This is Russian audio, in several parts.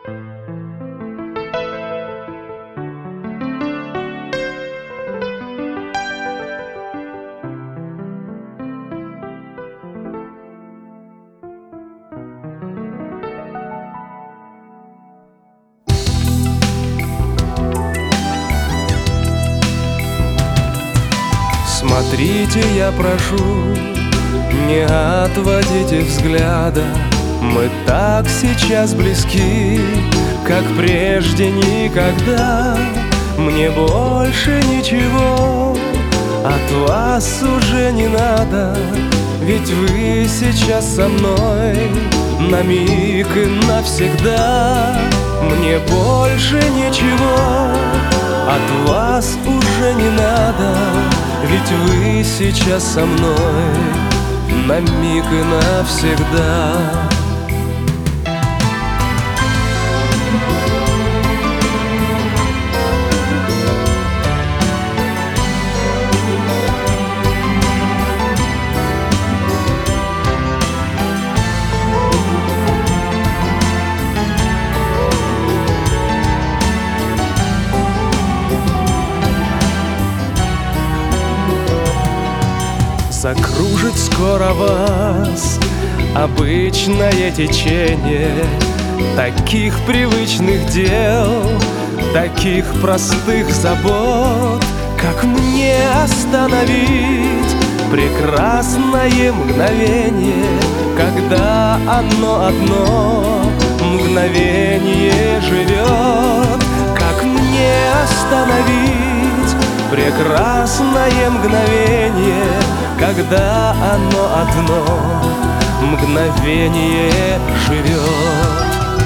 Смотрите, я прошу, не отводите взгляда. Мы так сейчас близки, как прежде никогда. Мне больше ничего от вас уже не надо, ведь вы сейчас со мной на миг и навсегда. Мне больше ничего от вас уже не надо, ведь вы сейчас со мной на миг и навсегда. Закружит скоро вас обычное течение таких привычных дел, таких простых забот. Как мне остановить прекрасное мгновение, когда оно одно мгновение живет? Как мне остановить прекрасное мгновение, когда оно одно мгновение живет?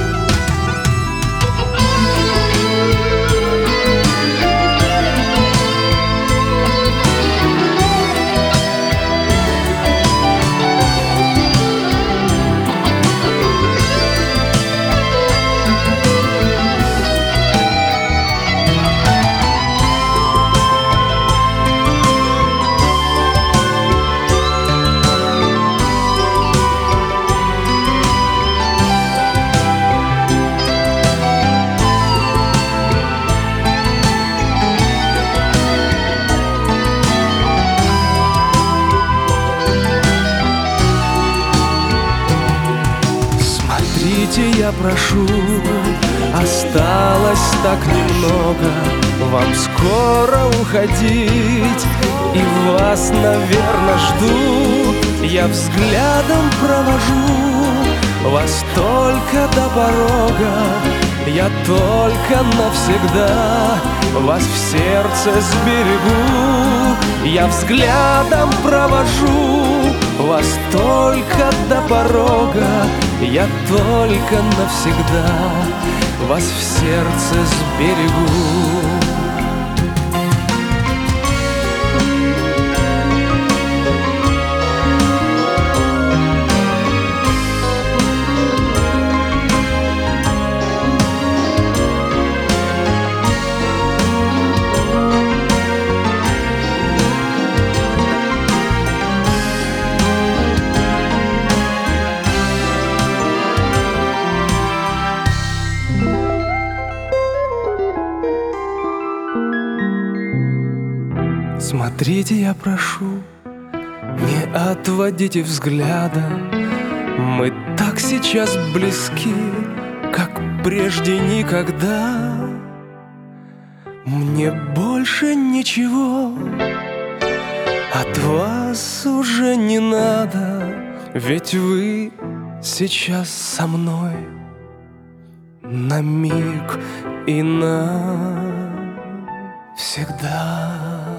Я прошу, осталось так немного, вам скоро уходить, и вас, наверно, ждут. Я взглядом провожу вас только до порога, я только навсегда вас в сердце сберегу. Я взглядом провожу вас только до порога, я только навсегда вас в сердце сберегу. Смотрите, я прошу, не отводите взгляда. Мы так сейчас близки, как прежде никогда. Мне больше ничего от вас уже не надо, ведь вы сейчас со мной на миг и навсегда.